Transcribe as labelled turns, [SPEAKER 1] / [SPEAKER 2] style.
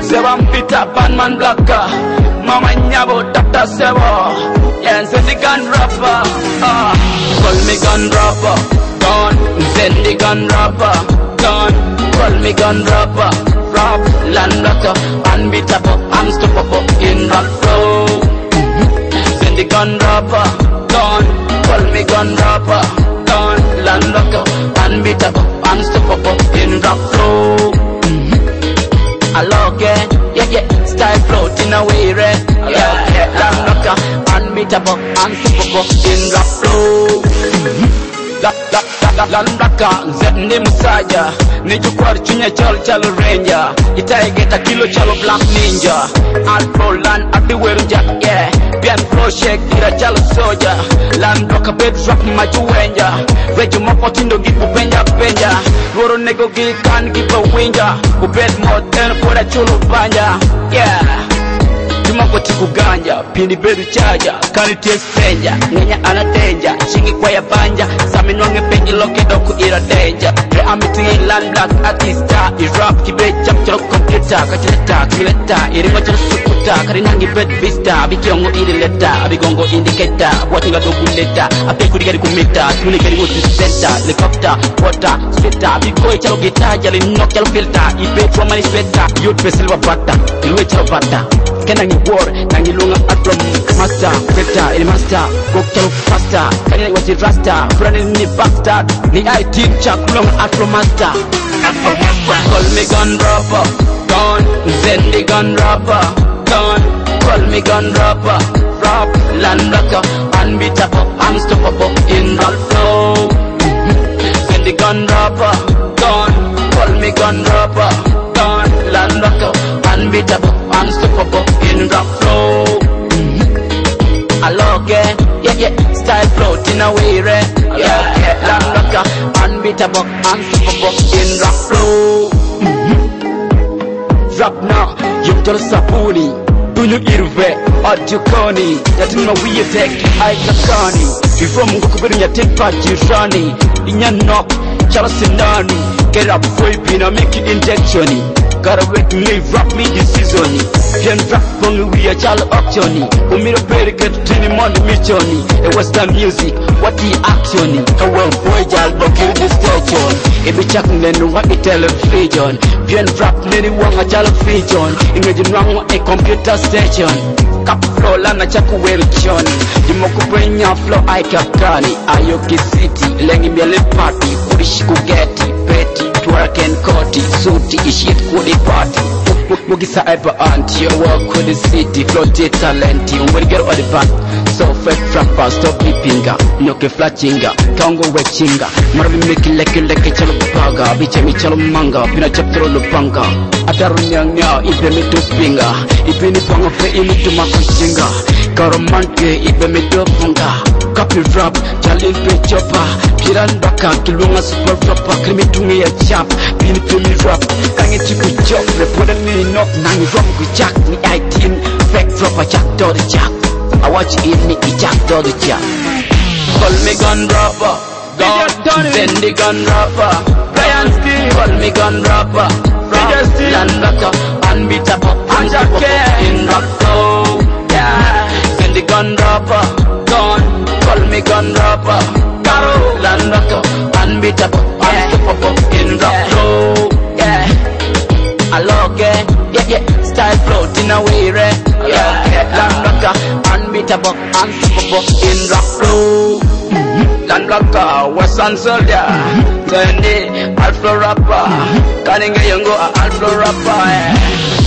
[SPEAKER 1] Seba mpita Batman Blacka, Mama Nyabo Dr. Sebo, yeah, Zendi gun rapper, call me gun rapper, gone, Zendi gun rapper, gone, call me gun rapper, rap, land rocker, unbeatable, unstoppable in rap flow. Zendi gun rapper, gone, call me gun rapper, gone, land rocker, unbeatable, unstoppable in rap flow. I love it, yeah, style floating away, red, yeah, land rocker, unbeatable, unstoppable in rap flow. Land rocker, Zendi Musaja, Nijukwar Chunya Chalo Ranger, Itaigeta Kilo Chalo Black Ninja, Alpro Land everywhere, yeah, Pian Flow Shake, Tira Chalo Soldier, Land rocker bed drop Machuenja, Rejo Mapotindo give Benja, Roro Nego Gil can give a winger, who bed more than for a chulo banja, yeah. Tumako tikuganja, pindi bedu chaja, kaniti stranger, ngenya ana danger, chingi kwa ya banja, sami nwange penji loki doku ira danger. Pre amiting in land black artista, irap kibe jam chalo computer, kachileta, kimileta, iringo chalo sukuta, karinangi bed vista, abikiongo iri leta, abigongo indicator, watinga dogu leta, apeku digari kumita, tuni gari go to center, helicopter, water, sweater, abikoi chalo guitar, jali nok chalo filter, ibe trauma ni sweater, youth pe silver butter, ilwe chalo butter. Kenangi war, nangi lunga atrom master, filter, ili master, go chalo faster, kanina wazi rasta, frani ni bastard, ni IT chak lunga atrom master. Call me gun rapper, gone, Zendi gun rapper, gone, call me gun rapper, rap, land rocker, unbeatable, unstoppable in rap flow. Zendi gun rapper, gone, call me gun rapper, gone, land rocker, unbeatable, unstoppable in rap flow. I love it, yeah, style floating away, red, yeah, land rocker, unbeatable, unstoppable in rap flow. Rap now, you just sabuni, dunyo irve, adjukoni, yatin mawiye tek, aikakani, before mungu kubiri nyatepa jirani, inya knock, chala sinani, get up boy pina make injectioni. Gotta wait me, rap me this season. Jen rap only we a child optioni. Umiro peri get tini money michoni. A western music, what the actioni. A well boy jal bokiri the station. Ibi chak nenu wa I television. Jen rap nini wang a child fijon. Imagine wang a computer station. Cap flow lana chaku weri choni. Jimoku penya flow aikakani. Ayoki city, lengi miele party. Kurishiku geti, petty. Ken Koti, Suti, Ishit Kudi Party. Mugisa Epa Anti, your work with the city, floated talenti, when get all the back. So fat frapper, stop beepinga, Noke Flatchinga, Congo Wetchinga, Marvin Miki Leki Chalo Paga, Bichemi Chalo Manga, Pina Chaptro Lupanga, Atarunyanga, Ipemi Tupinga, Ipini Panga Fe Imitu Makuchinga, Karamanke, Ipemi Tupanga. Copy rap, Jalil Pe Chopper, Piran Baka, Tulunga Super Proper, Krimitungi a chap, Pini Pini rap, Kangi Chiku Chop, Reported me knock, Nangi Rock with Jack, Ni 18, Fake Proper Jack, Doddy Jack. I watch it, Ni Jack, Doddy Jack. Call me gun rapper, gone, Zendi gun rapper, Brian Steve, call me gun rapper, rap, land rocker, unbeatable, unstoppable in rap flow, yeah, Zendi gun rapper, gone. Call me gun rapper, Caro, land rocker, unbeatable, unstoppable in rap flow, yeah. I love it, yeah, style floating away, red, yeah, land rocker, unbeatable, unstoppable in rap flow. Land rocker, Western soldier, Zendi, Alpha rapper, Kaninga Yongo, Alpha rapper, yeah.